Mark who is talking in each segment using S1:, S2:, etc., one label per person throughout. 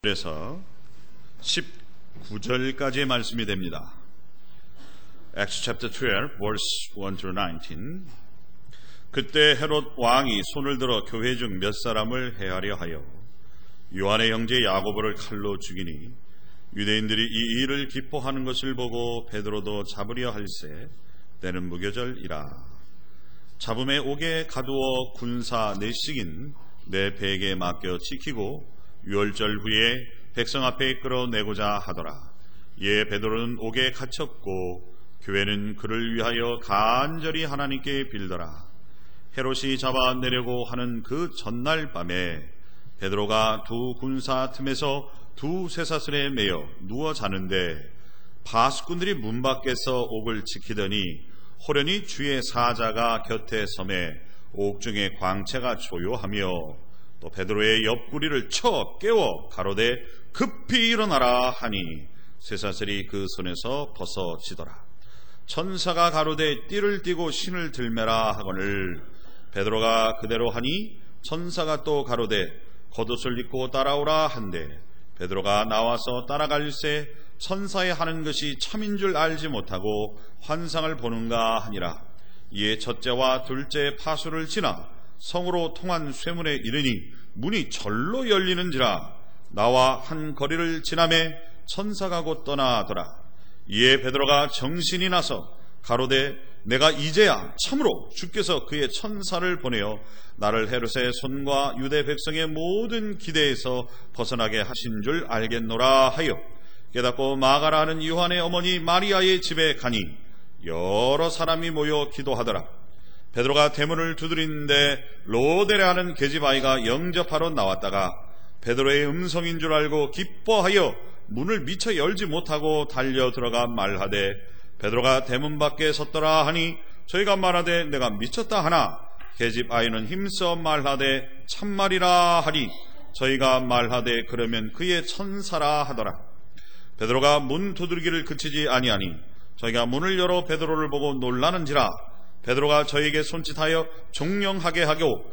S1: 그래서 19절까지의 말씀이 됩니다. Acts chapter 12, verse 1 through 19. 그때 헤롯 왕이 손을 들어 교회 중 몇 사람을 해하려 하여 요한의 형제 야고보를 칼로 죽이니 유대인들이 이 일을 기뻐하는 것을 보고 베드로도 잡으려 할세 때는 무교절이라. 잡음에 옥에 가두어 군사 넷씩인 내 배에게 맡겨 지키고 유월절 후에 백성 앞에 끌어내고자 하더라. 이에 베드로는 옥에 갇혔고 교회는 그를 위하여 간절히 하나님께 빌더라. 헤롯이 잡아내려고 하는 그 전날 밤에 베드로가 두 군사 틈에서 두 쇠사슬에 매여 누워 자는데 바수꾼들이 문 밖에서 옥을 지키더니 호련히 주의 사자가 곁에 섬에 옥중에 광채가 조요하며 또 베드로의 옆구리를 쳐 깨워 가로되 급히 일어나라 하니 쇠사슬이 그 손에서 벗어지더라. 천사가 가로되 띠를 띠고 신을 들매라 하거늘 베드로가 그대로 하니 천사가 또 가로되 겉옷을 입고 따라오라 한데 베드로가 나와서 따라갈새 천사의 하는 것이 참인 줄 알지 못하고 환상을 보는가 하니라. 이에 첫째와 둘째 파수를 지나 성으로 통한 쇠문에 이르니 문이 절로 열리는지라. 나와 한 거리를 지나매 천사가 곧 떠나더라. 이에 베드로가 정신이 나서 가로되 내가 이제야 참으로 주께서 그의 천사를 보내어 나를 헤롯의 손과 유대 백성의 모든 기대에서 벗어나게 하신 줄 알겠노라 하여 깨닫고 마가라 하는 요한의 어머니 마리아의 집에 가니 여러 사람이 모여 기도하더라. 베드로가 대문을 두드리는데 로데레 하는 계집아이가 영접하러 나왔다가 베드로의 음성인 줄 알고 기뻐하여 문을 미처 열지 못하고 달려 들어가 말하되 베드로가 대문 밖에 섰더라 하니 저희가 말하되 내가 미쳤다 하나 계집아이는 힘써 말하되 참말이라 하니 저희가 말하되 그러면 그의 천사라 하더라. 베드로가 문 두드리기를 그치지 아니하니 저희가 문을 열어 베드로를 보고 놀라는지라. 베드로가 저에게 손짓하여 종령하게 하고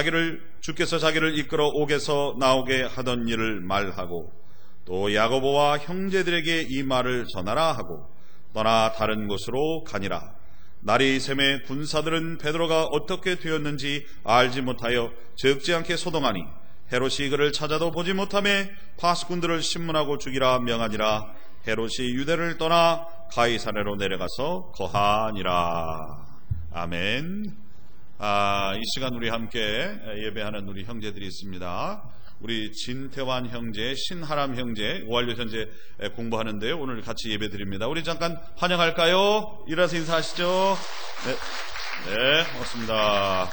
S1: 주께서 자기를 이끌어 옥에서 나오게 하던 일을 말하고 또 야고보와 형제들에게 이 말을 전하라 하고 떠나 다른 곳으로 가니라. 날이 새매 군사들은 베드로가 어떻게 되었는지 알지 못하여 적지 않게 소동하니 헤롯이 그를 찾아도 보지 못하매 파수꾼들을 신문하고 죽이라 명하니라. 헤롯이 유대를 떠나 가이사랴로 내려가서 거하니라. 아멘. 이 시간 우리 함께 예배하는 우리 형제들이 있습니다. 우리 진태환 형제, 신하람 형제, 오한료 현재 공부하는데요. 오늘 같이 예배 드립니다. 우리 잠깐 환영할까요? 일어나서 인사하시죠. 네, 고맙습니다.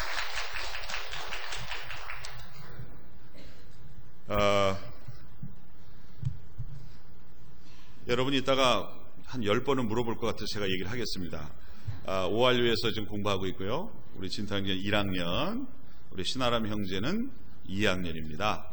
S1: 여러분이 이따가 한 10번은 물어볼 것 같아서 제가 얘기를 하겠습니다. 오한료에서 지금 공부하고 있고요. 우리 진태환 형제 1학년, 우리 신하람 형제는 2학년입니다.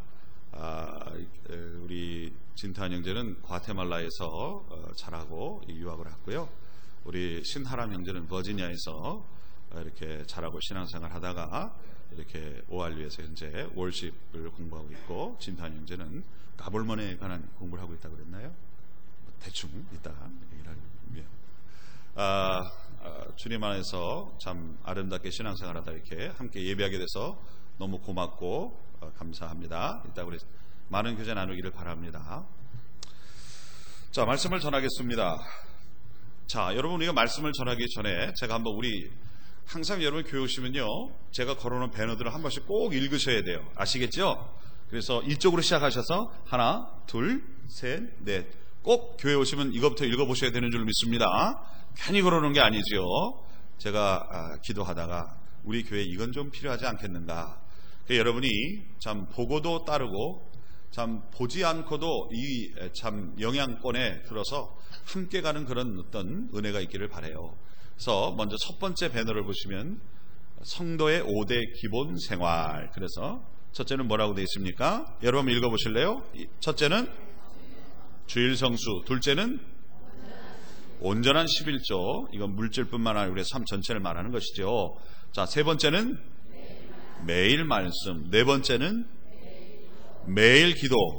S1: 우리 진태환 형제는 과테말라에서 자라고 유학을 했고요. 우리 신하람 형제는 버지니아에서 이렇게 자라고 신앙생활 하다가 이렇게 오한료에서 현재 월십을 공부하고 있고, 진태환 형제는 가볼먼에 관한 공부를 하고 있다고 그랬나요? 대충 이따 얘기를 하겠습니다. 주님 안에서 참 아름답게 신앙생활하다 이렇게 함께 예배하게 돼서 너무 고맙고 감사합니다. 이따 우리 많은 교제 나누기를 바랍니다. 자, 말씀을 전하겠습니다. 자, 여러분 우리가 말씀을 전하기 전에 제가 한번 항상 여러분 교회 오시면요, 제가 걸어놓은 배너들을 한 번씩 꼭 읽으셔야 돼요. 아시겠죠? 그래서 이쪽으로 시작하셔서 하나, 둘, 셋, 넷. 꼭 교회 오시면 이것부터 읽어보셔야 되는 줄 믿습니다. 괜히 걸어놓은 게 아니죠. 제가 기도하다가 우리 교회에 이건 좀 필요하지 않겠는가. 여러분이 참 보고도 따르고 참 보지 않고도 이 참 영향권에 들어서 함께 가는 그런 어떤 은혜가 있기를 바라요. 그래서 먼저 첫 번째 배너를 보시면 성도의 5대 기본 생활. 그래서 첫째는 뭐라고 되어 있습니까? 여러분 읽어보실래요? 첫째는 주일 성수, 둘째는 온전한 11조. 이건 물질뿐만 아니라 우리의 삶 전체를 말하는 것이죠. 자, 세 번째는 매일 말씀, 네 번째는 매일 기도,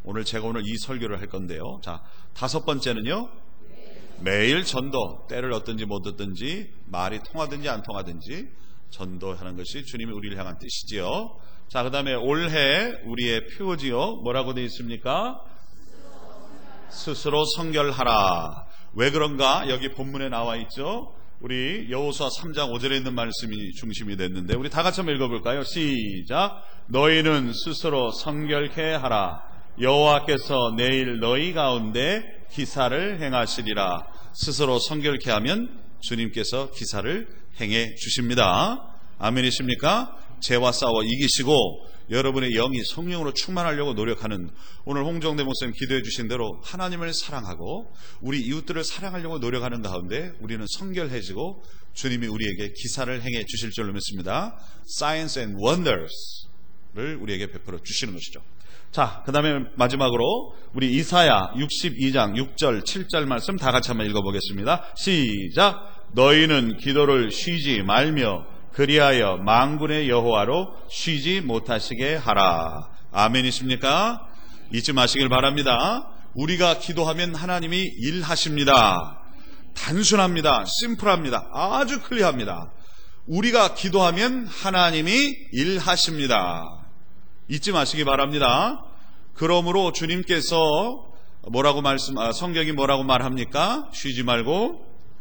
S1: 오늘 제가 이 설교를 할 건데요. 자, 5번째는요. 매일 전도, 때를 얻든지 못 얻든지 말이 통하든지 안 통하든지 전도하는 것이 주님이 우리를 향한 뜻이지요. 자, 그 다음에 올해 우리의 표지요. 뭐라고 되어 있습니까? 스스로 성결하라. 왜 그런가? 여기 본문에 나와 있죠. 우리 여호수아 3장 5절에 있는 말씀이 중심이 됐는데 우리 다 같이 한번 읽어볼까요? 시작. 너희는 스스로 성결케 하라. 여호와께서 내일 너희 가운데 기사를 행하시리라. 스스로 성결케 하면 주님께서 기사를 행해 주십니다. 아멘이십니까? 죄와 싸워 이기시고 여러분의 영이 성령으로 충만하려고 노력하는, 오늘 홍정대 목사님 기도해 주신 대로 하나님을 사랑하고 우리 이웃들을 사랑하려고 노력하는 가운데 우리는 성결해지고 주님이 우리에게 기사를 행해 주실 줄로 믿습니다. Signs and Wonders를 우리에게 베풀어 주시는 것이죠. 자, 그 다음에 마지막으로 우리 이사야 62장 6절 7절 말씀 다 같이 한번 읽어보겠습니다. 시작. 너희는 기도를 쉬지 말며 그리하여 만군의 여호와로 쉬지 못하시게 하라. 아멘이십니까? 잊지 마시길 바랍니다. 우리가 기도하면 하나님이 일하십니다. 단순합니다. 심플합니다. 아주 클리어합니다. 우리가 기도하면 하나님이 일하십니다. 잊지 마시기 바랍니다. 그러므로 주님께서 성경이 뭐라고 말합니까? 쉬지 말고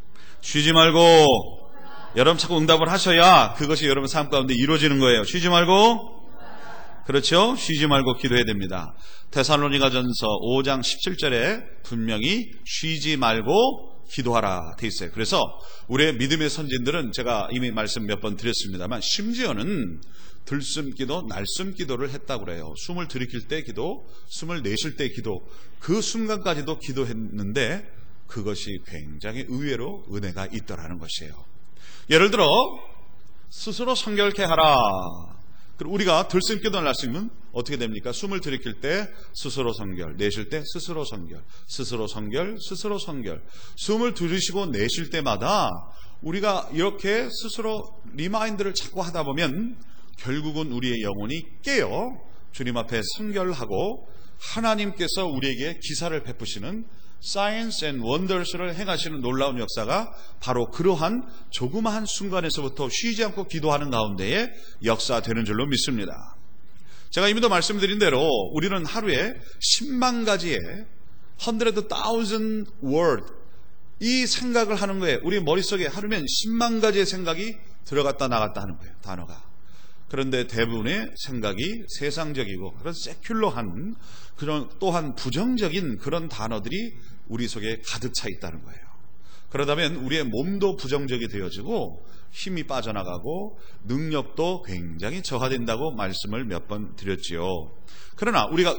S1: 여러분 자꾸 응답을 하셔야 그것이 여러분 삶 가운데 이루어지는 거예요. 쉬지 말고, 그렇죠? 쉬지 말고 기도해야 됩니다. 데살로니가전서 5장 17절에 분명히 쉬지 말고 기도하라 돼 있어요. 그래서 우리의 믿음의 선진들은 제가 이미 말씀 몇 번 드렸습니다만 심지어는 들숨기도 날숨기도를 했다고 그래요. 숨을 들이킬 때 기도, 숨을 내쉴 때 기도, 그 순간까지도 기도했는데 그것이 굉장히 의외로 은혜가 있더라는 것이에요. 예를 들어 스스로 성결케 하라. 그리고 우리가 들숨기도를 할 수 있는 어떻게 됩니까? 숨을 들이킬 때 스스로 성결, 내쉴 때 스스로 성결, 스스로 성결, 스스로 성결. 숨을 들이쉬고 내쉴 때마다 우리가 이렇게 스스로 리마인드를 자꾸 하다 보면 결국은 우리의 영혼이 깨어 주님 앞에 성결하고 하나님께서 우리에게 기사를 베푸시는 Signs and Wonders를 행하시는 놀라운 역사가 바로 그러한 조그마한 순간에서부터 쉬지 않고 기도하는 가운데에 역사되는 줄로 믿습니다. 제가 이미도 말씀드린 대로 우리는 하루에 10만 가지의 100,000 word 이 생각을 하는 거예요. 우리 머릿속에 하루면 10만 가지의 생각이 들어갔다 나갔다 하는 거예요. 단어가. 그런데 대부분의 생각이 세상적이고 그런 세큘러한 그런 또한 부정적인 그런 단어들이 우리 속에 가득 차 있다는 거예요. 그러다면 우리의 몸도 부정적이 되어지고 힘이 빠져나가고 능력도 굉장히 저하된다고 말씀을 몇 번 드렸지요. 그러나 우리가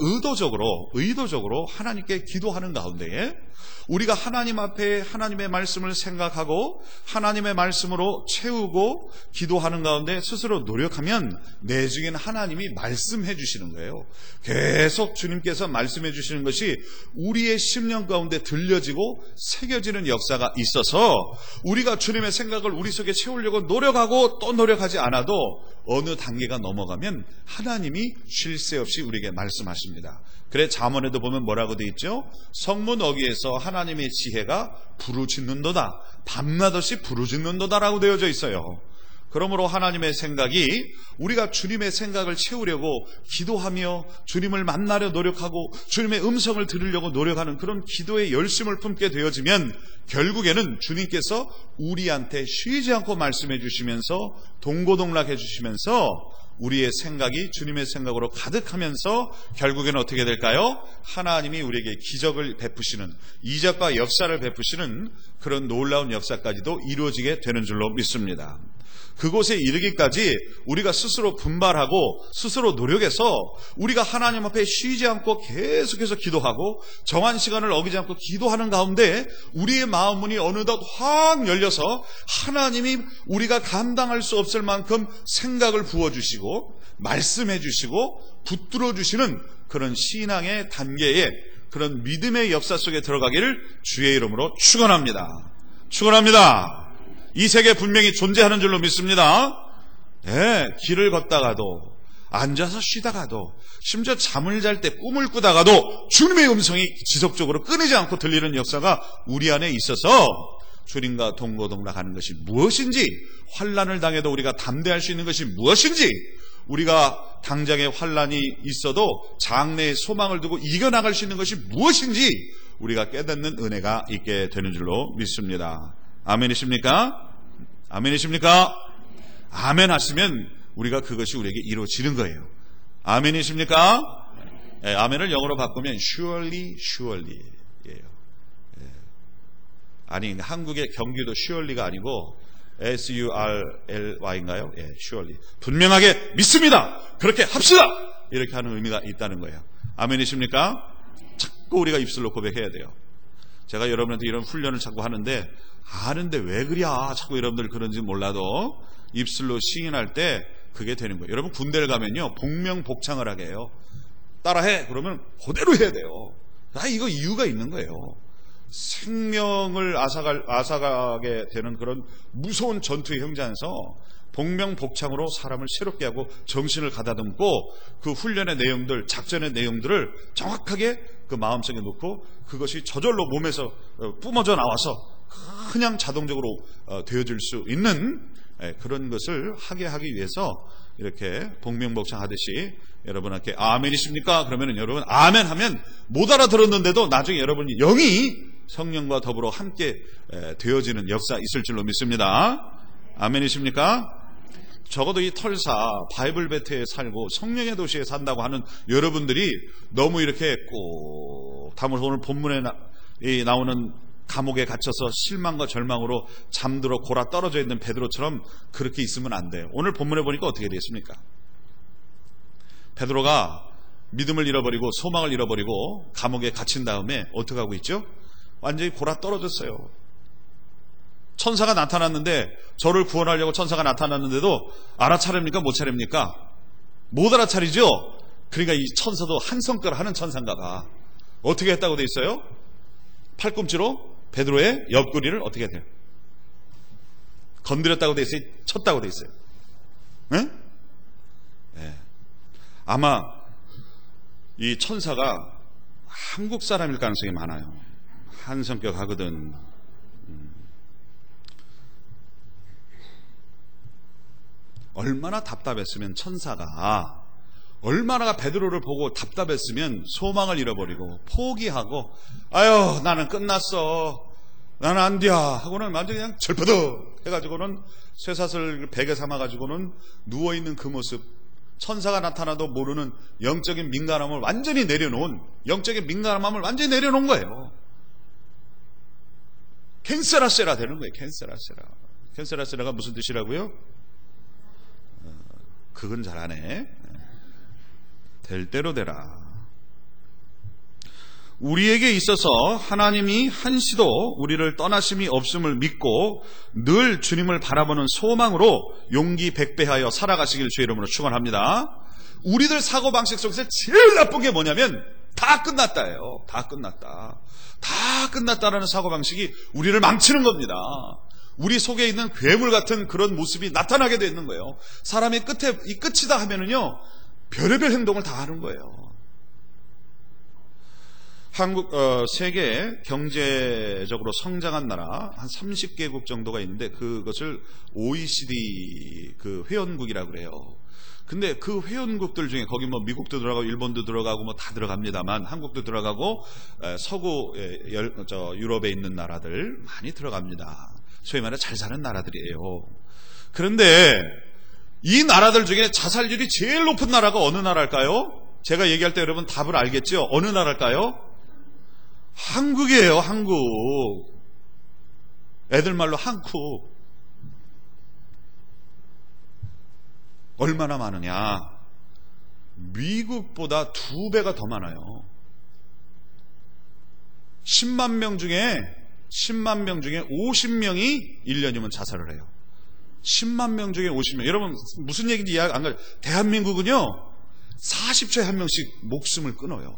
S1: 의도적으로 하나님께 기도하는 가운데에 우리가 하나님 앞에 하나님의 말씀을 생각하고 하나님의 말씀으로 채우고 기도하는 가운데 스스로 노력하면 내중엔 하나님이 말씀해 주시는 거예요. 계속 주님께서 말씀해 주시는 것이 우리의 심령 가운데 들려지고 새겨지는 역사가 있어서 우리가 주님의 생각을 우리 속에 채우려고 노력하고 또 노력하지 않아도 어느 단계가 넘어가면 하나님이 쉴 새 없이 우리에게 말씀하십니다. 그래 잠언에도 보면 뭐라고 되어 있죠? 성문 어귀에서 하나님의 지혜가 부르짖는도다, 밤낮 없이 부르짖는도다라고 되어져 있어요. 그러므로 하나님의 생각이 우리가 주님의 생각을 채우려고 기도하며 주님을 만나려 노력하고 주님의 음성을 들으려고 노력하는 그런 기도의 열심을 품게 되어지면 결국에는 주님께서 우리한테 쉬지 않고 말씀해 주시면서 동고동락해 주시면서 우리의 생각이 주님의 생각으로 가득하면서 결국에는 어떻게 될까요? 하나님이 우리에게 기적을 베푸시는, 이적과 역사를 베푸시는 그런 놀라운 역사까지도 이루어지게 되는 줄로 믿습니다. 그곳에 이르기까지 우리가 스스로 분발하고 스스로 노력해서 우리가 하나님 앞에 쉬지 않고 계속해서 기도하고 정한 시간을 어기지 않고 기도하는 가운데 우리의 마음 문이 어느덧 확 열려서 하나님이 우리가 감당할 수 없을 만큼 생각을 부어주시고 말씀해 주시고 붙들어 주시는 그런 신앙의 단계에 그런 믿음의 역사 속에 들어가기를 주의 이름으로 축원합니다. 축원합니다. 이 세계 분명히 존재하는 줄로 믿습니다. 네, 길을 걷다가도 앉아서 쉬다가도, 심지어 잠을 잘 때 꿈을 꾸다가도 주님의 음성이 지속적으로 끊이지 않고 들리는 역사가 우리 안에 있어서 주님과 동고동락하는 것이 무엇인지, 환난을 당해도 우리가 담대할 수 있는 것이 무엇인지, 우리가 당장에 환난이 있어도 장래의 소망을 두고 이겨나갈 수 있는 것이 무엇인지 우리가 깨닫는 은혜가 있게 되는 줄로 믿습니다. 아멘이십니까? 아멘이십니까? 아멘 하시면 우리가 그것이 우리에게 이루어지는 거예요. 아멘이십니까? 네, 아멘을 영어로 바꾸면 surely, surely 예요. 네. 아니, 한국의 경기도 surely가 아니고 surly인가요? 예, surely. 분명하게 믿습니다. 그렇게 합시다. 이렇게 하는 의미가 있다는 거예요. 아멘이십니까? 자꾸 우리가 입술로 고백해야 돼요. 제가 여러분한테 이런 훈련을 자꾸 하는데, 아는데 왜 그래? 자꾸 여러분들 그런지 몰라도 입술로 시인할 때 그게 되는 거예요. 여러분 군대를 가면요, 복명복창을 하게 해요. 따라해. 그러면 그대로 해야 돼요. 이거 이유가 있는 거예요. 생명을 앗아가게 되는 그런 무서운 전투의 형제에서 복명복창으로 사람을 새롭게 하고 정신을 가다듬고, 그 훈련의 내용들, 작전의 내용들을 정확하게 그 마음속에 놓고 그것이 저절로 몸에서 뿜어져 나와서 그냥 자동적으로 되어질 수 있는 그런 것을 하게 하기 위해서 이렇게 복명복창 하듯이, 여러분한테 아멘이십니까? 그러면은 여러분 아멘 하면 못 알아들었는데도 나중에 여러분이 영이 성령과 더불어 함께 되어지는 역사 있을 줄로 믿습니다. 아멘이십니까? 적어도 이 털사 바이블 벨트에 살고 성령의 도시에 산다고 하는 여러분들이 너무 이렇게 꼭 오늘 본문에 나오는 감옥에 갇혀서 실망과 절망으로 잠들어 골아 떨어져 있는 베드로처럼 그렇게 있으면 안 돼요. 오늘 본문에 보니까 어떻게 되겠습니까? 베드로가 믿음을 잃어버리고 소망을 잃어버리고 감옥에 갇힌 다음에 어떻게 하고 있죠? 완전히 골아 떨어졌어요. 천사가 나타났는데, 저를 구원하려고 천사가 나타났는데도 알아차립니까? 못 차립니까? 못 알아차리죠? 그러니까 이 천사도 한 성깔 하는 천사인가 봐. 어떻게 했다고 돼 있어요? 팔꿈치로 베드로의 옆구리를 어떻게 돼요? 건드렸다고 돼 있어요? 쳤다고 돼 있어요? 네? 네. 아마 이 천사가 한국 사람일 가능성이 많아요. 한 성격 하거든. 얼마나 답답했으면 천사가, 얼마나 베드로를 보고 답답했으면 소망을 잃어버리고 포기하고, 아유 나는 끝났어, 나는 안 돼 하고는 완전히 그냥 절퍼덕 해가지고는 쇠사슬 베개 삼아가지고는 누워있는 그 모습, 천사가 나타나도 모르는 영적인 민감함을 완전히 내려놓은, 영적인 민감함을 완전히 내려놓은 거예요. 캔세라세라 되는 거예요. 캔세라세라. 캔세라세라가 무슨 뜻이라고요? 그건 잘 안 해. 될 대로 되라. 우리에게 있어서 하나님이 한시도 우리를 떠나심이 없음을 믿고 늘 주님을 바라보는 소망으로 용기 백배하여 살아가시길 주의 이름으로 축원합니다. 우리들 사고방식 속에서 제일 나쁜 게 뭐냐면 다 끝났다예요. 다 끝났다. 다 끝났다라는 사고방식이 우리를 망치는 겁니다. 우리 속에 있는 괴물 같은 그런 모습이 나타나게 되는 거예요. 사람이 이 끝이다 하면은요, 별의별 행동을 다 하는 거예요. 세계 경제적으로 성장한 나라 한 30개국 정도가 있는데, 그것을 OECD 그 회원국이라고 그래요. 근데 그 회원국들 중에, 거기 뭐 미국도 들어가고 일본도 들어가고 뭐 다 들어갑니다만, 한국도 들어가고 서구 유럽에 있는 나라들 많이 들어갑니다. 소위 말해 잘 사는 나라들이에요. 그런데 이 나라들 중에 자살률이 제일 높은 나라가 어느 나라일까요? 제가 얘기할 때 여러분 답을 알겠죠? 어느 나라일까요? 한국이에요. 한국. 애들 말로 한국. 얼마나 많으냐? 미국보다 2배가 더 많아요. 10만 명 중에 50명이 1년이면 자살을 해요. 10만 명 중에 50명. 여러분 무슨 얘기인지 이해 안 가요? 대한민국은요 40초에 한 명씩 목숨을 끊어요.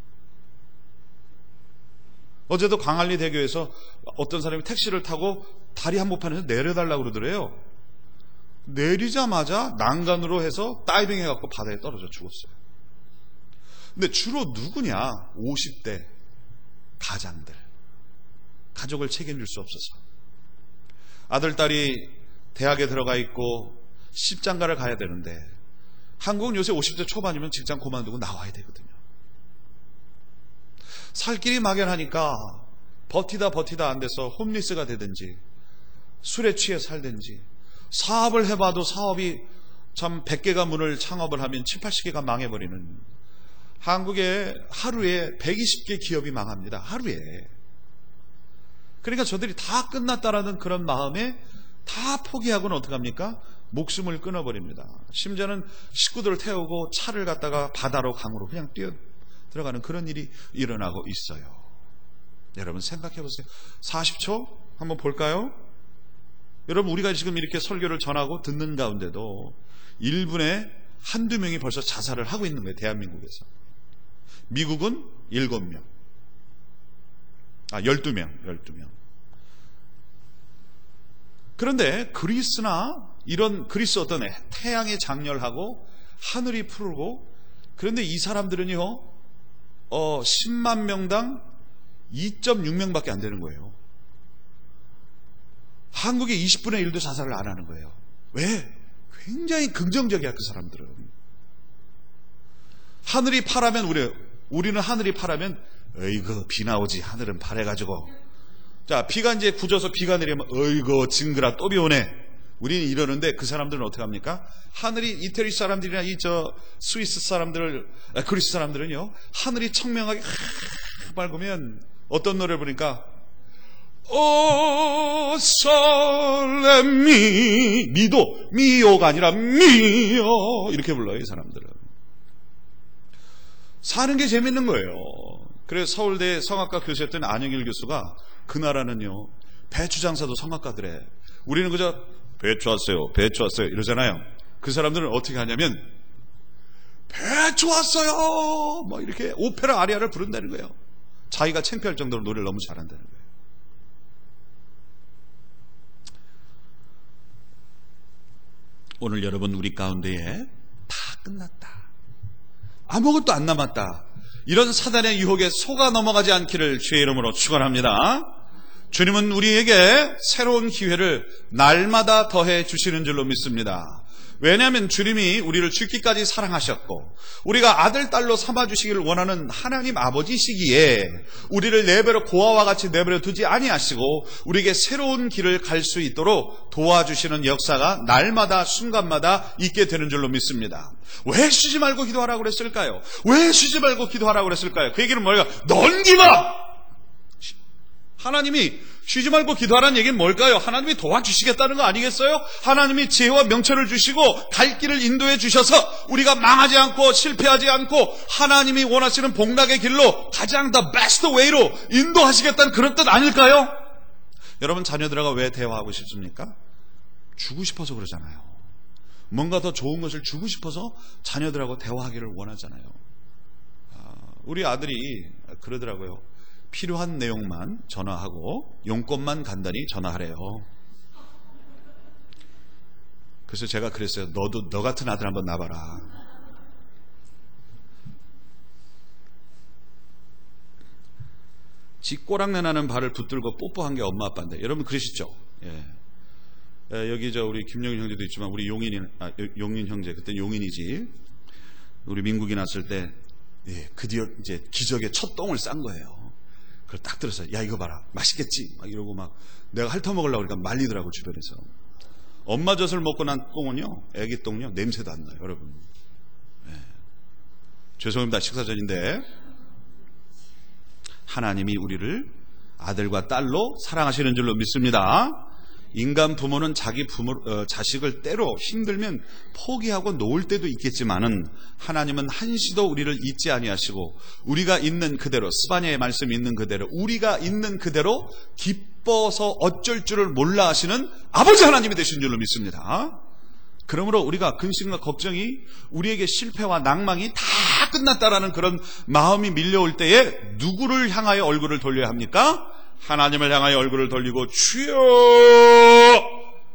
S1: 어제도 광안리 대교에서 어떤 사람이 택시를 타고 다리 한복판에서 내려달라고 그러더래요. 내리자마자 난간으로 해서 다이빙 해갖고 바다에 떨어져 죽었어요. 근데 주로 누구냐? 50대 가장들. 가족을 책임질 수 없어서. 아들, 딸이 대학에 들어가 있고 십장가를 가야 되는데 한국은 요새 50대 초반이면 직장 그만두고 나와야 되거든요. 살 길이 막연하니까 버티다 안 돼서 홈리스가 되든지 술에 취해 살든지 사업을 해봐도 사업이 참 100개가 문을 창업을 하면 7, 80개가 망해버리는 한국에 하루에 120개 기업이 망합니다. 하루에. 그러니까 저들이 다 끝났다라는 그런 마음에 다 포기하고는 어떡합니까? 목숨을 끊어버립니다. 심지어는 식구들을 태우고 차를 갖다가 바다로 강으로 그냥 뛰어 들어가는 그런 일이 일어나고 있어요. 여러분 생각해 보세요. 40초 한번 볼까요? 여러분 우리가 지금 이렇게 설교를 전하고 듣는 가운데도 1분에 한두 명이 벌써 자살을 하고 있는 거예요. 대한민국에서. 미국은 7명. 12명. 그런데 그리스나 이런 그리스 어떤 태양이 장렬하고 하늘이 푸르고 그런데 이 사람들은요 10만 명당 2.6명밖에 안 되는 거예요. 한국의 20분의 1도 자살을 안 하는 거예요. 왜? 굉장히 긍정적이야 그 사람들은. 하늘이 파라면 우리는 하늘이 파라면 어이구 비 나오지 하늘은 파래가지고 자 비가 이제 굳어서 비가 내리면 어이구 징그라 또 비 오네 우리는 이러는데 그 사람들은 어떻게 합니까? 하늘이 이태리 사람들이나 스위스 사람들 그리스 사람들은요 하늘이 청명하게 밝으면 어떤 노래를 부르니까 오 설렘미 미도 미요가 아니라 미요 이렇게 불러요. 이 사람들은 사는 게 재밌는 거예요. 그래서 서울대 성악과 교수였던 안영일 교수가 그 나라는요 배추 장사도 성악가들에 우리는 그저 배추 왔어요 이러잖아요. 그 사람들은 어떻게 하냐면 배추 왔어요 뭐 이렇게 오페라 아리아를 부른다는 거예요. 자기가 창피할 정도로 노래를 너무 잘한다는 거예요. 오늘 여러분 우리 가운데에 다 끝났다 아무것도 안 남았다 이런 사단의 유혹에 속아 넘어가지 않기를 주의 이름으로 축원합니다. 주님은 우리에게 새로운 기회를 날마다 더해 주시는 줄로 믿습니다. 왜냐하면 주님이 우리를 죽기까지 사랑하셨고 우리가 아들, 딸로 삼아주시기를 원하는 하나님 아버지시기에 우리를 내버려 고아와 같이 내버려 두지 아니하시고 우리에게 새로운 길을 갈 수 있도록 도와주시는 역사가 날마다 순간마다 있게 되는 줄로 믿습니다. 왜 쉬지 말고 기도하라고 그랬을까요? 왜 쉬지 말고 기도하라고 그랬을까요? 그 얘기는 뭐예요? Don't give up! 하나님이 쉬지 말고 기도하라는 얘기는 뭘까요? 하나님이 도와주시겠다는 거 아니겠어요? 하나님이 지혜와 명철을 주시고 갈 길을 인도해 주셔서 우리가 망하지 않고 실패하지 않고 하나님이 원하시는 복락의 길로 가장 the best way로 인도하시겠다는 그런 뜻 아닐까요? 여러분 자녀들하고 왜 대화하고 싶습니까? 주고 싶어서 그러잖아요. 뭔가 더 좋은 것을 주고 싶어서 자녀들하고 대화하기를 원하잖아요. 우리 아들이 그러더라고요. 필요한 내용만 전화하고 용건만 간단히 전화하래요. 그래서 제가 그랬어요. 너도 너 같은 아들 한번 낳아봐라. 지 꼬랑내 나는 발을 붙들고 뽀뽀한 게 엄마 아빠인데 여러분 그러시죠? 예. 여기 우리 김용인 형제도 있지만 우리 용인 형제 그때 용인이지. 우리 민국이 났을 때 드디어 이제 기적의 첫 똥을 싼 거예요. 그걸 딱 들었어요. 야 이거 봐라 맛있겠지 막 이러고 막 내가 핥아먹으려고 그러니까 말리더라고 주변에서. 엄마 젖을 먹고 난 똥은요 애기 똥요 냄새도 안 나요 여러분. 죄송합니다 식사 전인데 하나님이 우리를 아들과 딸로 사랑하시는 줄로 믿습니다. 인간 부모는 자기 자식을 때로 힘들면 포기하고 놓을 때도 있겠지만은 하나님은 한시도 우리를 잊지 아니하시고 우리가 있는 그대로 스바냐의 말씀이 있는 그대로 우리가 있는 그대로 기뻐서 어쩔 줄을 몰라 하시는 아버지 하나님이 되신 줄로 믿습니다. 그러므로 우리가 근심과 걱정이 우리에게 실패와 낭망이 다 끝났다라는 그런 마음이 밀려올 때에 누구를 향하여 얼굴을 돌려야 합니까? 하나님을 향하여 얼굴을 돌리고 주여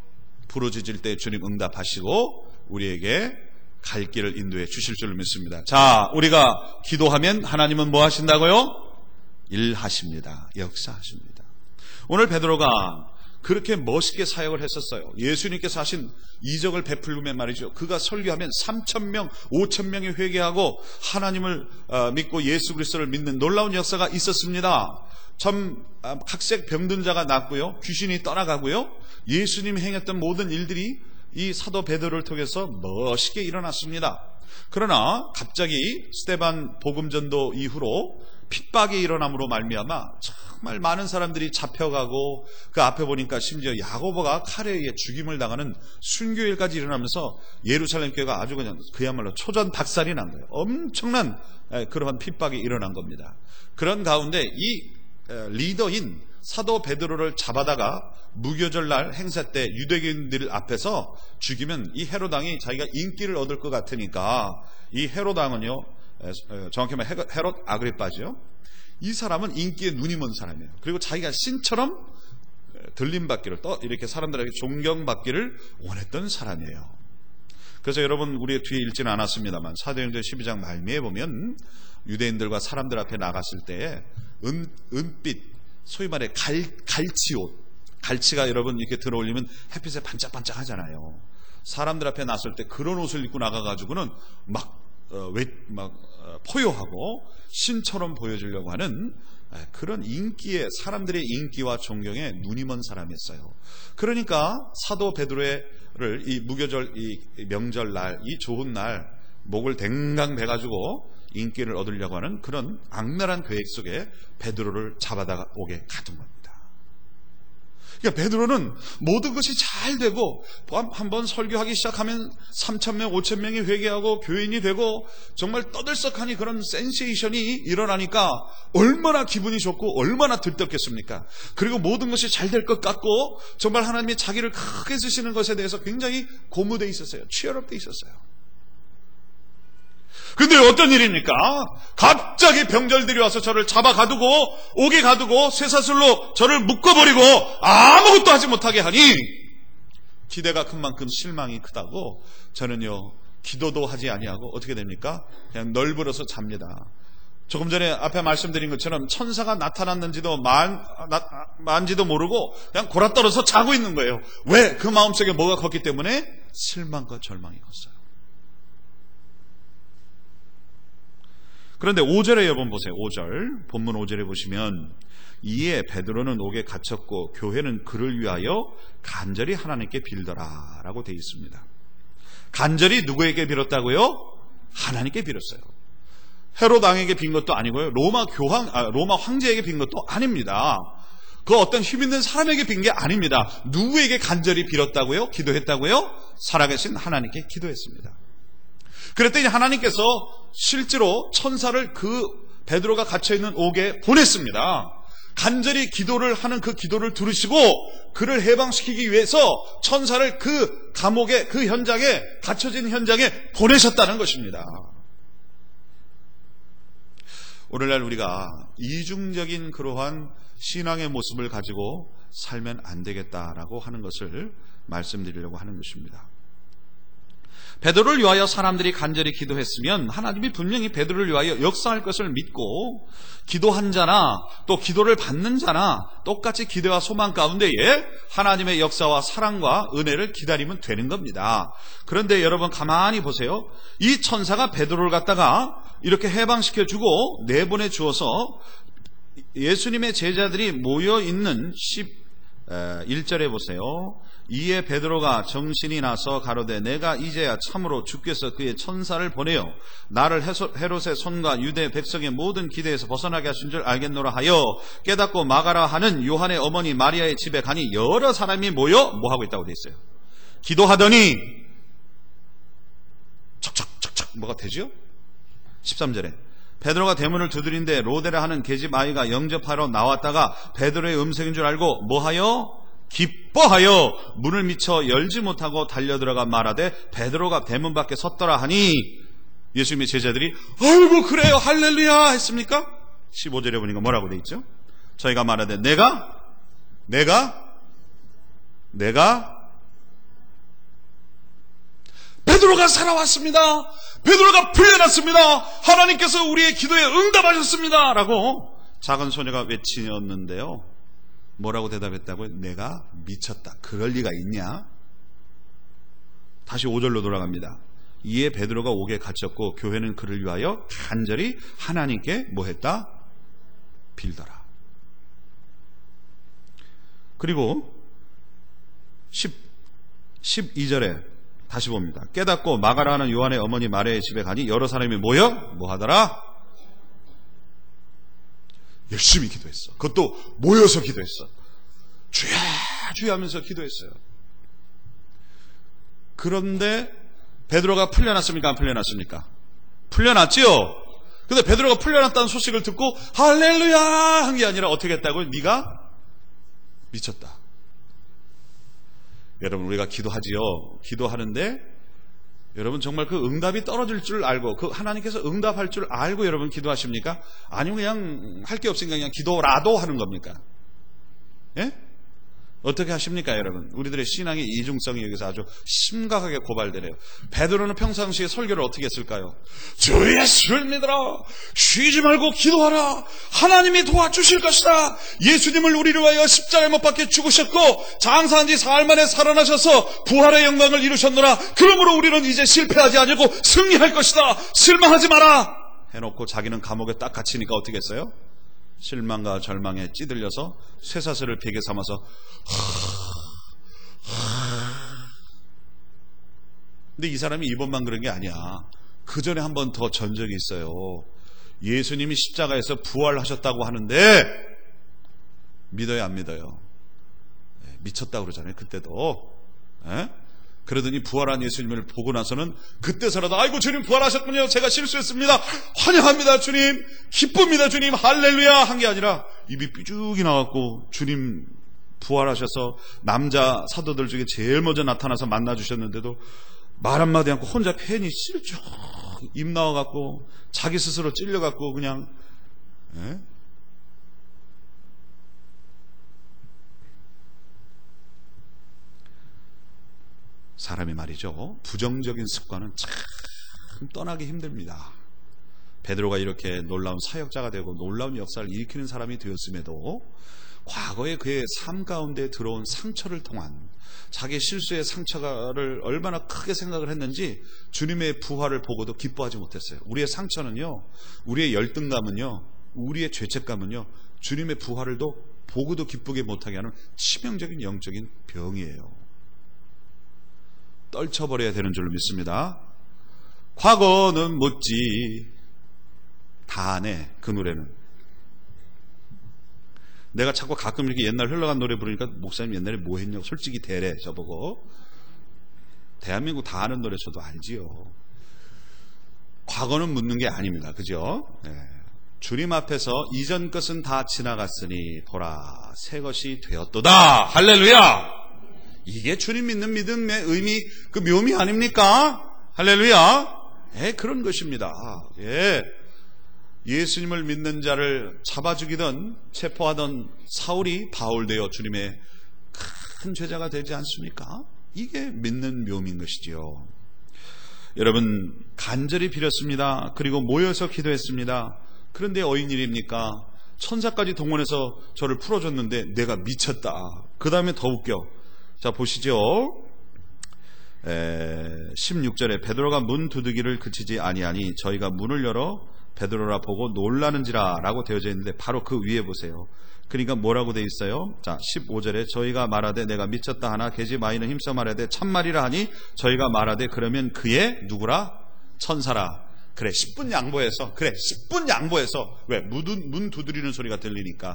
S1: 부르짖을 때 주님 응답하시고 우리에게 갈 길을 인도해 주실 줄로 믿습니다. 자, 우리가 기도하면 하나님은 뭐 하신다고요? 일하십니다. 역사하십니다. 오늘 베드로가 그렇게 멋있게 사역을 했었어요. 예수님께서 하신 이적을 베풀면 말이죠. 그가 설교하면 3,000명, 5,000명이 회개하고 하나님을 믿고 예수 그리스도를 믿는 놀라운 역사가 있었습니다. 참 각색 병든 자가 낫고요. 귀신이 떠나가고요. 예수님이 행했던 모든 일들이 이 사도 베드로를 통해서 멋있게 일어났습니다. 그러나 갑자기 스데반 복음전도 이후로 핍박이 일어남으로 말미암아 정말 많은 사람들이 잡혀가고 그 앞에 보니까 심지어 야고보가 칼에 의해 죽임을 당하는 순교일까지 일어나면서 예루살렘 교회가 아주 그냥 그야말로 초전박살이 난 거예요. 엄청난 그러한 핍박이 일어난 겁니다. 그런 가운데 이 리더인 사도 베드로를 잡아다가 무교절 날 행사 때 유대인들 앞에서 죽이면 이 헤롯 왕이 자기가 인기를 얻을 것 같으니까 이 헤롯 왕은요, 정확히 말하면 헤롯 아그리빠죠. 이 사람은 인기에 눈이 먼 사람이에요. 그리고 자기가 신처럼 들림받기를 이렇게 사람들에게 존경받기를 원했던 사람이에요. 그래서 여러분 우리 뒤에 읽지는 않았습니다만 사도행전 12장 말미에 보면 유대인들과 사람들 앞에 나갔을 때에 은빛 소위 말해 갈치옷, 갈치가 여러분 이렇게 들어올리면 햇빛에 반짝반짝 하잖아요. 사람들 앞에 나설 때 그런 옷을 입고 나가가지고는 막 포효하고 신처럼 보여주려고 하는 그런 인기에, 사람들의 인기와 존경에 눈이 먼 사람이었어요. 그러니까 사도 베드로를 이 무교절, 이 명절날, 이 좋은 날 목을 댕강 베가지고 인기를 얻으려고 하는 그런 악랄한 계획 속에 베드로를 잡아다 오게 가둔 겁니다. 그러니까 베드로는 모든 것이 잘 되고 한번 설교하기 시작하면 3,000명, 5,000명이 회개하고 교인이 되고 정말 떠들썩하니 그런 센세이션이 일어나니까 얼마나 기분이 좋고 얼마나 들떴겠습니까? 그리고 모든 것이 잘 될 것 같고 정말 하나님이 자기를 크게 쓰시는 것에 대해서 굉장히 고무되어 있었어요. 취업되어 있었어요. 근데 어떤 일입니까? 갑자기 병절들이 와서 저를 잡아 가두고 옥에 가두고 쇠사슬로 저를 묶어버리고 아무것도 하지 못하게 하니 기대가 큰 만큼 실망이 크다고 저는요 기도도 하지 아니하고 어떻게 됩니까? 그냥 널브러서 잡니다. 조금 전에 앞에 말씀드린 것처럼 천사가 나타났는지도 만지도 모르고 그냥 골아떨어서 자고 있는 거예요. 왜? 그 마음속에 뭐가 컸기 때문에 실망과 절망이 컸어요. 그런데 5절에 여러분 보세요. 5절 본문 5절에 보시면 이에 베드로는 옥에 갇혔고 교회는 그를 위하여 간절히 하나님께 빌더라 라고 되어 있습니다. 간절히 누구에게 빌었다고요? 하나님께 빌었어요. 헤롯 왕에게 빈 것도 아니고요. 로마 황제에게 빈 것도 아닙니다. 그 어떤 힘 있는 사람에게 빈 게 아닙니다. 누구에게 간절히 빌었다고요? 기도했다고요? 살아계신 하나님께 기도했습니다. 그랬더니 하나님께서 실제로 천사를 그 베드로가 갇혀있는 옥에 보냈습니다. 간절히 기도를 하는 그 기도를 들으시고 그를 해방시키기 위해서 천사를 그 감옥에, 그 현장에, 갇혀진 현장에 보내셨다는 것입니다. 오늘날 우리가 이중적인 그러한 신앙의 모습을 가지고 살면 안 되겠다라고 하는 것을 말씀드리려고 하는 것입니다. 베드로를 위하여 사람들이 간절히 기도했으면 하나님이 분명히 베드로를 위하여 역사할 것을 믿고 기도한 자나 또 기도를 받는 자나 똑같이 기대와 소망 가운데에 하나님의 역사와 사랑과 은혜를 기다리면 되는 겁니다. 그런데 여러분 가만히 보세요. 이 천사가 베드로를 갖다가 이렇게 해방시켜주고 내보내 주어서 예수님의 제자들이 모여있는 11절에 보세요. 이에 베드로가 정신이 나서 가로되 내가 이제야 참으로 주께서 그의 천사를 보내어 나를 헤롯의 손과 유대 백성의 모든 기대에서 벗어나게 하신 줄 알겠노라 하여 깨닫고 마가라 하는 요한의 어머니 마리아의 집에 가니 여러 사람이 모여 뭐하고 있다고 돼 있어요? 기도하더니 척척척척 뭐가 되죠? 13절에 베드로가 대문을 두드린데 로데라 하는 계집 아이가 영접하러 나왔다가 베드로의 음성인 줄 알고 뭐하여? 기뻐하여 문을 미쳐 열지 못하고 달려들어가 말하되 베드로가 대문 밖에 섰더라 하니 예수님의 제자들이 아이고 그래요 할렐루야 했습니까? 15절에 보니까 뭐라고 돼 있죠? 저희가 말하되 내가 베드로가 살아왔습니다. 베드로가 풀려났습니다. 하나님께서 우리의 기도에 응답하셨습니다. 라고 작은 소녀가 외치었는데요. 뭐라고 대답했다고요? 내가 미쳤다. 그럴 리가 있냐? 다시 5절로 돌아갑니다. 이에 베드로가 옥에 갇혔고 교회는 그를 위하여 간절히 하나님께 뭐 했다? 빌더라. 그리고 12절에 다시 봅니다. 깨닫고 마가라 하는 요한의 어머니 마리아의 집에 가니 여러 사람이 모여 뭐 하더라? 열심히 기도했어. 그것도 모여서 기도했어. 주야 주야 하면서 기도했어요. 그런데 베드로가 풀려났습니까? 안 풀려났습니까? 풀려났지요. 근데 베드로가 풀려났다는 소식을 듣고 할렐루야 한 게 아니라 어떻게 했다고요? 네가 미쳤다. 여러분 우리가 기도하지요. 기도하는데 여러분 정말 그 응답이 떨어질 줄 알고 그 하나님께서 응답할 줄 알고 여러분 기도하십니까? 아니면 그냥 할 게 없으니까 그냥 기도라도 하는 겁니까? 예? 어떻게 하십니까 여러분? 우리들의 신앙의 이중성이 여기서 아주 심각하게 고발되네요. 베드로는 평상시에 설교를 어떻게 했을까요? 주 예수를 믿어라. 쉬지 말고 기도하라. 하나님이 도와주실 것이다. 예수님을 우리를 위하여 십자가에 못 박혀 죽으셨고 장사한 지 사흘 만에 살아나셔서 부활의 영광을 이루셨노라. 그러므로 우리는 이제 실패하지 않고 승리할 것이다. 실망하지 마라 해놓고 자기는 감옥에 딱 갇히니까 어떻게 했어요? 실망과 절망에 찌들려서 쇠사슬을 베개 삼아서 근데 이 사람이 이번만 그런 게 아니야. 그 전에 한 번 더 전적이 있어요. 예수님이 십자가에서 부활하셨다고 하는데 믿어요 안 믿어요? 미쳤다고 그러잖아요. 그때도 그러더니 부활한 예수님을 보고 나서는 그때서라도 아이고 주님 부활하셨군요. 제가 실수했습니다. 환영합니다 주님. 기쁩니다 주님. 할렐루야 한 게 아니라 입이 삐죽이 나왔고 주님 부활하셔서 남자 사도들 중에 제일 먼저 나타나서 만나주셨는데도 말 한마디 않고 혼자 괜히 실쭉 입 나와갖고 자기 스스로 찔려갖고 그냥 사람이 말이죠. 부정적인 습관은 참 떠나기 힘듭니다. 베드로가 이렇게 놀라운 사역자가 되고 놀라운 역사를 일으키는 사람이 되었음에도 과거에 그의 삶 가운데 들어온 상처를 통한 자기 실수의 상처를 얼마나 크게 생각을 했는지 주님의 부활을 보고도 기뻐하지 못했어요. 우리의 상처는요, 우리의 열등감은요, 우리의 죄책감은요, 주님의 부활을도 보고도 기쁘게 못하게 하는 치명적인 영적인 병이에요. 떨쳐버려야 되는 줄로 믿습니다. 과거는 묻지 다 아네. 그 노래는 내가 자꾸 가끔 이렇게 옛날 흘러간 노래 부르니까 목사님 옛날에 뭐 했냐고 솔직히 대래 저보고. 대한민국 다 아는 노래 저도 알지요. 과거는 묻는 게 아닙니다. 그죠? 네. 주님 앞에서 이전 것은 다 지나갔으니 보라 새 것이 되었도다. 할렐루야. 이게 주님 믿는 믿음의 의미, 그 묘미 아닙니까? 할렐루야. 그런 것입니다. 예수님을 믿는 자를 잡아 죽이던 체포하던 사울이 바울 되어 주님의 큰 제자가 되지 않습니까? 이게 믿는 묘미인 것이지요. 여러분 간절히 빌었습니다. 그리고 모여서 기도했습니다. 그런데 어인일입니까? 천사까지 동원해서 저를 풀어줬는데 내가 미쳤다. 그 다음에 더 웃겨. 자 보시죠. 16절에 베드로가 문 두드기를 그치지 아니하니 저희가 문을 열어 베드로라 보고 놀라는지라 라고 되어져 있는데 바로 그 위에 보세요. 그러니까 뭐라고 되어 있어요? 자 15절에 저희가 말하되 내가 미쳤다 하나 계집 아이는 힘써 말하되 참말이라 하니 저희가 말하되 그러면 그의 누구라? 천사라. 그래 10분 양보해서 그래 10분 양보해서 왜? 문 두드리는 소리가 들리니까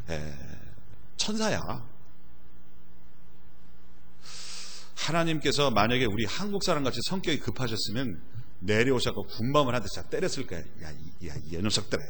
S1: 천사야. 하나님께서 만약에 우리 한국 사람같이 성격이 급하셨으면 내려오셔서 군밤을 한 대 싹 때렸을 거야. 이 녀석들아.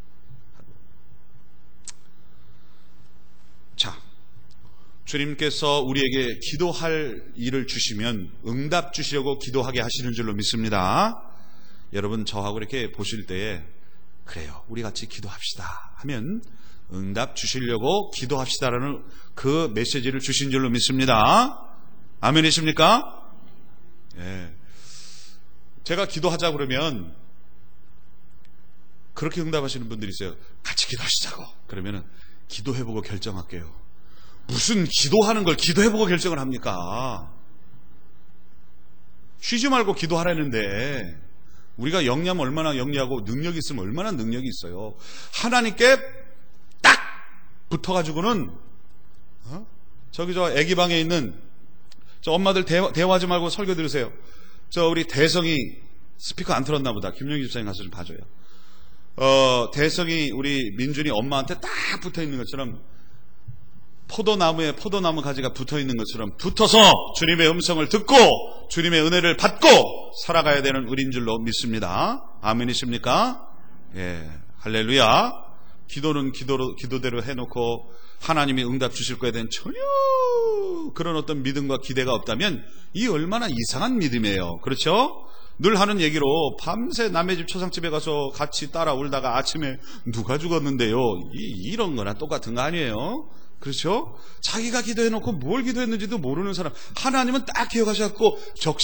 S1: 자, 주님께서 우리에게 기도할 일을 주시면 응답 주시려고 기도하게 하시는 줄로 믿습니다. 여러분 저하고 이렇게 보실 때에 그래요. 우리 같이 기도합시다 하면 응답 주시려고 기도합시다라는 그 메시지를 주신 줄로 믿습니다. 아멘이십니까? 예. 제가 기도하자 그러면 그렇게 응답하시는 분들이 있어요. 같이 기도하시자고. 그러면은 기도해보고 결정할게요. 무슨 기도하는 걸 기도해보고 결정을 합니까? 쉬지 말고 기도하라는데 우리가 영리하면 얼마나 영리하고 능력이 있으면 얼마나 능력이 있어요. 하나님께 딱 붙어가지고는 저기 저 애기 방에 있는 저 엄마들 대화하지 말고 설교 들으세요. 저 우리 대성이 스피커 안 틀었나 보다. 김영희 집사님 가서 좀 봐줘요. 대성이 우리 민준이 엄마한테 딱 붙어 있는 것처럼 포도나무에 포도나무 가지가 붙어 있는 것처럼 붙어서 주님의 음성을 듣고 주님의 은혜를 받고 살아가야 되는 우리인 줄로 믿습니다. 아멘이십니까? 예, 할렐루야. 기도는 기도대로 해놓고 하나님이 응답 주실 거에 대한 전혀 그런 어떤 믿음과 기대가 없다면 이 얼마나 이상한 믿음이에요. 그렇죠? 늘 하는 얘기로 밤새 남의 집 초상집에 가서 같이 따라 울다가 아침에 누가 죽었는데요. 이런 거나 똑같은 거 아니에요? 그렇죠? 자기가 기도해놓고 뭘 기도했는지도 모르는 사람. 하나님은 딱 기억하셨고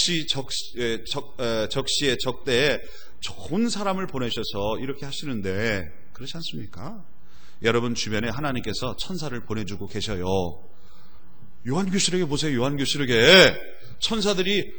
S1: 적시에 적대에 좋은 사람을 보내셔서 이렇게 하시는데 그렇지 않습니까? 여러분 주변에 하나님께서 천사를 보내주고 계셔요. 요한계시록에 보세요. 요한계시록에 천사들이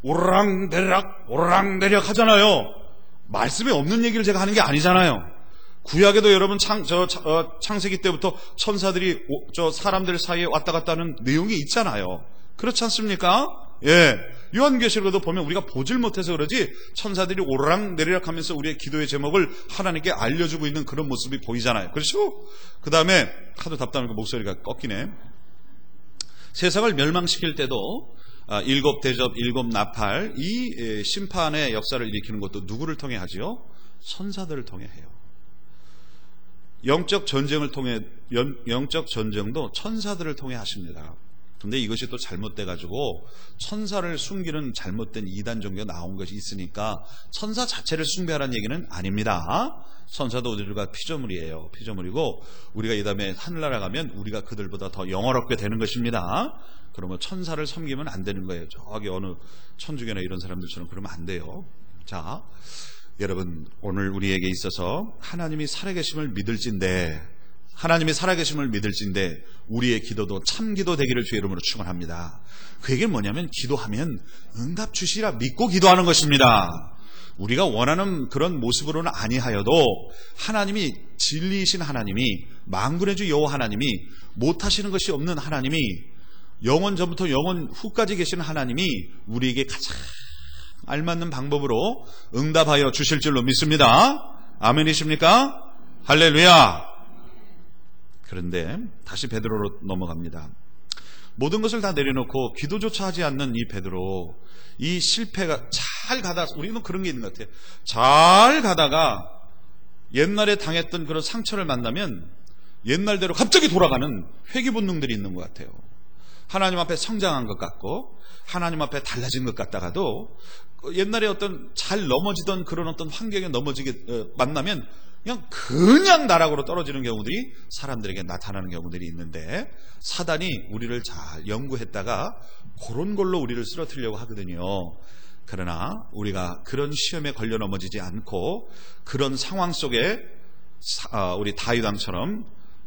S1: 오르락내리락 하잖아요. 말씀에 없는 얘기를 제가 하는 게 아니잖아요. 구약에도 여러분 창세기 때부터 천사들이 저 사람들 사이에 왔다 갔다 하는 내용이 있잖아요. 그렇지 않습니까? 예. 요한계시록에도 보면 우리가 보질 못해서 그러지 천사들이 오르락내리락 하면서 우리의 기도의 제목을 하나님께 알려주고 있는 그런 모습이 보이잖아요. 그렇죠? 그 다음에 하도 답답하니까 목소리가 꺾이네. 세상을 멸망시킬 때도 일곱 대접, 일곱 나팔 이 심판의 역사를 일으키는 것도 누구를 통해 하지요? 천사들을 통해 해요. 영적 전쟁을 통해 영적 전쟁도 천사들을 통해 하십니다. 근데 이것이 또 잘못돼가지고 천사를 숨기는 잘못된 이단 종교가 나온 것이 있으니까 천사 자체를 숭배하라는 얘기는 아닙니다. 천사도 우리가 피조물이에요. 피조물이고 우리가 이 다음에 하늘나라 가면 우리가 그들보다 더 영화롭게 되는 것입니다. 그러면 천사를 섬기면 안 되는 거예요. 저기 어느 천주교나 이런 사람들처럼 그러면 안 돼요. 자, 여러분 오늘 우리에게 있어서 하나님이 살아계심을 믿을진데 우리의 기도도 참기도 되기를 주의 이름으로 축원합니다. 그 얘기는 뭐냐면 기도하면 응답 주시라 믿고 기도하는 것입니다. 우리가 원하는 그런 모습으로는 아니하여도 하나님이 진리이신 하나님이 만군의 주 여호와 하나님이 못하시는 것이 없는 하나님이 영원 전부터 영원 후까지 계시는 하나님이 우리에게 가장 알맞는 방법으로 응답하여 주실 줄로 믿습니다. 아멘이십니까? 할렐루야. 그런데 다시 베드로로 넘어갑니다. 모든 것을 다 내려놓고 기도조차 하지 않는 이 베드로, 이 실패가 잘 가다, 우리는 그런 게 있는 것 같아요. 잘 가다가 옛날에 당했던 그런 상처를 만나면 옛날대로 갑자기 돌아가는 회귀 본능들이 있는 것 같아요. 하나님 앞에 성장한 것 같고 하나님 앞에 달라진 것 같다가도 옛날에 어떤 잘 넘어지던 그런 어떤 환경에 만나면 그냥 나락으로 떨어지는 경우들이 사람들에게 나타나는 경우들이 있는데 사단이 우리를 잘 연구했다가 그런 걸로 우리를 쓰러뜨리려고 하거든요. 그러나 우리가 그런 시험에 걸려 넘어지지 않고 그런 상황 속에 우리 다윗 왕처럼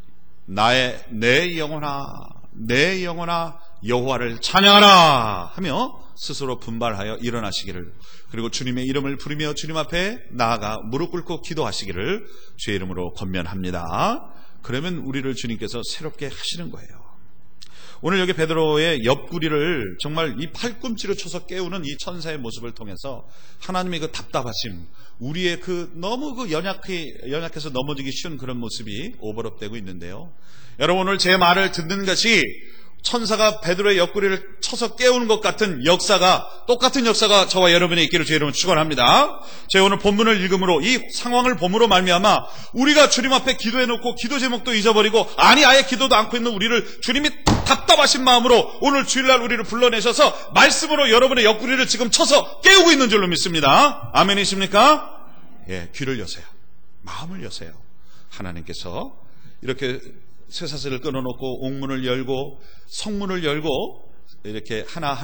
S1: 내 영혼아 여호와를 찬양하라 하며 스스로 분발하여 일어나시기를, 그리고 주님의 이름을 부르며 주님 앞에 나아가 무릎 꿇고 기도하시기를 주의 이름으로 권면합니다. 그러면 우리를 주님께서 새롭게 하시는 거예요. 오늘 여기 베드로의 옆구리를 정말 이 팔꿈치로 쳐서 깨우는 이 천사의 모습을 통해서 하나님의 그 답답하심, 우리의 너무 연약해서 넘어지기 쉬운 그런 모습이 오버랩되고 있는데요. 여러분 오늘 제 말을 듣는 것이 천사가 베드로의 옆구리를 쳐서 깨우는 것 같은 똑같은 역사가 저와 여러분의 있기를 주의 이름으로 축원합니다. 제가 오늘 본문을 읽음으로 이 상황을 봄으로 말미암아 우리가 주님 앞에 기도해놓고 기도 제목도 잊어버리고 아예 기도도 않고 있는 우리를 주님이 답답하신 마음으로 오늘 주일날 우리를 불러내셔서 말씀으로 여러분의 옆구리를 지금 쳐서 깨우고 있는 줄로 믿습니다. 아멘이십니까? 예, 귀를 여세요. 마음을 여세요. 하나님께서 이렇게 쇠사슬을 끊어놓고 옥문을 열고 성문을 열고 이렇게 하나하나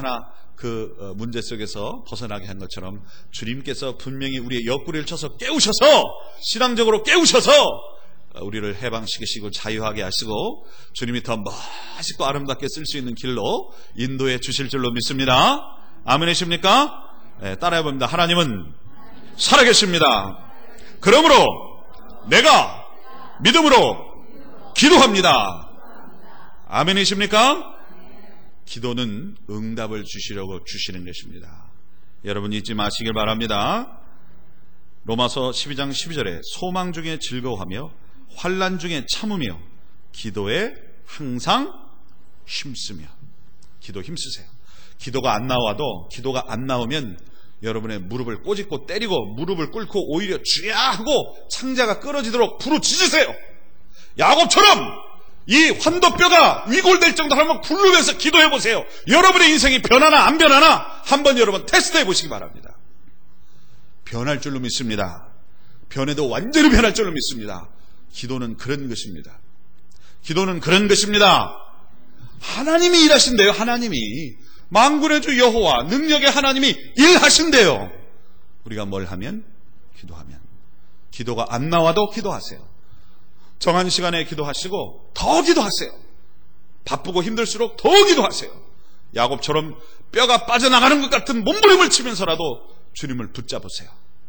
S1: 그 문제 속에서 벗어나게 한 것처럼 주님께서 분명히 우리의 옆구리를 쳐서 깨우셔서, 신앙적으로 깨우셔서 우리를 해방시키시고 자유하게 하시고 주님이 더 멋있고 아름답게 쓸 수 있는 길로 인도해 주실 줄로 믿습니다. 아멘이십니까? 네, 따라해 봅니다. 하나님은 살아계십니다. 그러므로 내가 믿음으로 기도합니다. 아멘이십니까? 기도는 응답을 주시려고 주시는 것입니다. 여러분 잊지 마시길 바랍니다. 로마서 12장 12절에 소망 중에 즐거워하며 환난 중에 참으며 기도에 항상 힘쓰며. 기도 힘쓰세요. 기도가 안 나와도, 기도가 안 나오면 여러분의 무릎을 꼬집고 때리고 무릎을 꿇고 오히려 주야 하고 창자가 끊어지도록 부르짖으세요. 야곱처럼 이 환도뼈가 위골될 정도로 한번 굴르면서 기도해 보세요. 여러분의 인생이 변하나 안 변하나 한번 여러분 테스트해 보시기 바랍니다. 변할 줄로 믿습니다. 변해도 완전히 변할 줄로 믿습니다. 기도는 그런 것입니다. 기도는 그런 것입니다. 하나님이 일하신대요. 하나님이, 만군의 주 여호와 능력의 하나님이 일하신대요. 우리가 뭘 하면? 기도하면. 기도가 안 나와도 기도하세요. 정한 시간에 기도하시고 더 기도하세요. 바쁘고 힘들수록 더 기도하세요. 야곱처럼 뼈가 빠져나가는 것 같은 몸부림을 치면서라도 주님을 붙잡으세요.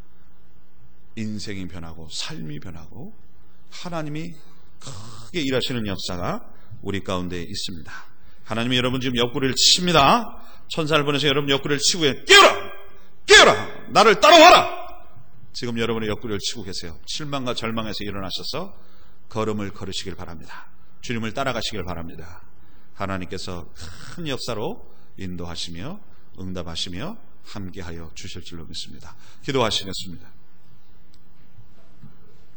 S1: 인생이 변하고 삶이 변하고 하나님이 크게 일하시는 역사가 우리 가운데 있습니다. 하나님이 여러분 지금 옆구리를 치십니다. 천사를 보내서 여러분 옆구리를 치고 깨어라! 깨어라! 나를 따라와라! 지금 여러분의 옆구리를 치고 계세요. 실망과 절망에서 일어나셔서 걸음을 걸으시길 바랍니다. 주님을 따라가시길 바랍니다. 하나님께서 큰 역사로 인도하시며 응답하시며 함께하여 주실 줄로 믿습니다. 기도하시겠습니다.